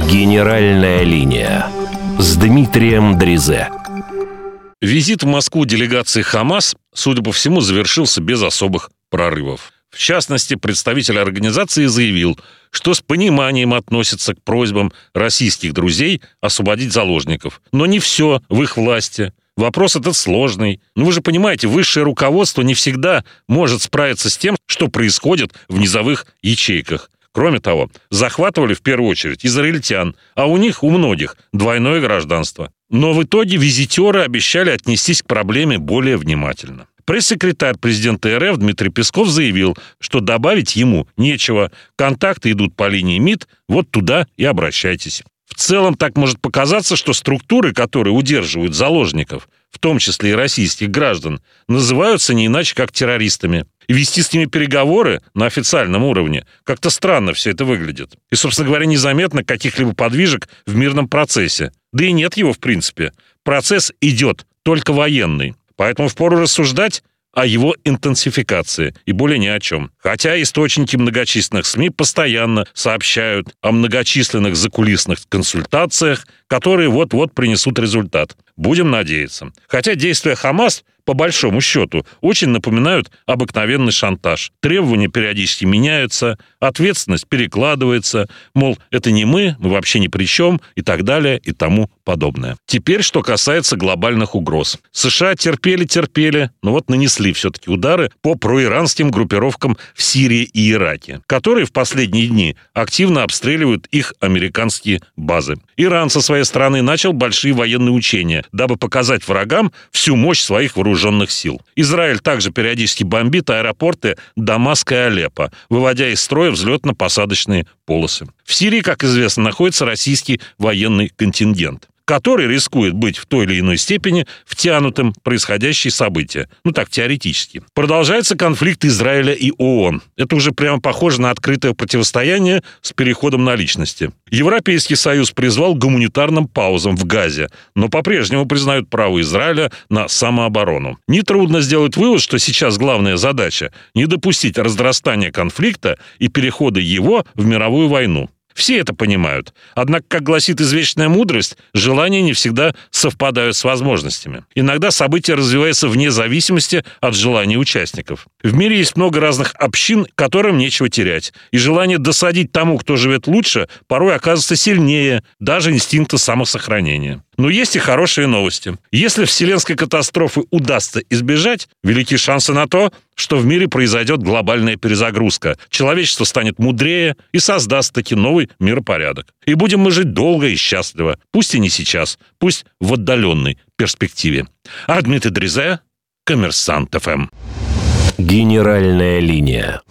Генеральная линия с Дмитрием Дризе. Визит в Москву делегации ХАМАС, судя по всему, завершился без особых прорывов. В частности, представитель организации заявил, что с пониманием относится к просьбам российских друзей освободить заложников. Но не все в их власти. Вопрос этот сложный. Но вы же понимаете, высшее руководство не всегда может справиться с тем, что происходит в низовых ячейках. Кроме того, захватывали в первую очередь израильтян, а у них, у многих, двойное гражданство. Но в итоге визитеры обещали отнестись к проблеме более внимательно. Пресс-секретарь президента РФ Дмитрий Песков заявил, что добавить ему нечего. Контакты идут по линии МИД, вот туда и обращайтесь. В целом так может показаться, что структуры, которые удерживают заложников, в том числе и российских граждан, называются не иначе как террористами. И вести с ними переговоры на официальном уровне как-то странно все это выглядит. И, собственно говоря, незаметно каких-либо подвижек в мирном процессе. Да и нет его в принципе. Процесс идет, только военный. Поэтому впору рассуждать о его интенсификации и более ни о чем. Хотя источники многочисленных СМИ постоянно сообщают о многочисленных закулисных консультациях, которые вот-вот принесут результат. Будем надеяться. Хотя действия ХАМАС, по большому счету, очень напоминают обыкновенный шантаж. Требования периодически меняются, ответственность перекладывается, мол, это не мы вообще ни при чем, и так далее, и тому подобное. Теперь, что касается глобальных угроз. США терпели, но вот нанесли все-таки удары по проиранским группировкам в Сирии и Ираке, которые в последние дни активно обстреливают их американские базы. Иран со своей стороны начал большие военные учения, дабы показать врагам всю мощь своих вооруженных сил. Израиль также периодически бомбит аэропорты Дамаска и Алеппо, выводя из строя взлетно-посадочные полосы. В Сирии, как известно, находится российский военный контингент, который рискует быть в той или иной степени втянутым в происходящие события. Ну так, теоретически. Продолжается конфликт Израиля и ООН. Это уже прямо похоже на открытое противостояние с переходом на личности. Европейский Союз призвал к гуманитарным паузам в Газе, но по-прежнему признают право Израиля на самооборону. Нетрудно сделать вывод, что сейчас главная задача – не допустить разрастания конфликта и перехода его в мировую войну. Все это понимают. Однако, как гласит извечная мудрость, желания не всегда совпадают с возможностями. Иногда события развиваются вне зависимости от желаний участников. В мире есть много разных общин, которым нечего терять. И желание досадить тому, кто живет лучше, порой оказывается сильнее даже инстинкта самосохранения. Но есть и хорошие новости. Если вселенской катастрофы удастся избежать, велики шансы на то, что в мире произойдет глобальная перезагрузка. Человечество станет мудрее и создаст таки новый миропорядок. И будем мы жить долго и счастливо. Пусть и не сейчас, пусть в отдаленной перспективе. А Дмитрий Дризе, Коммерсант ФМ. Генеральная линия.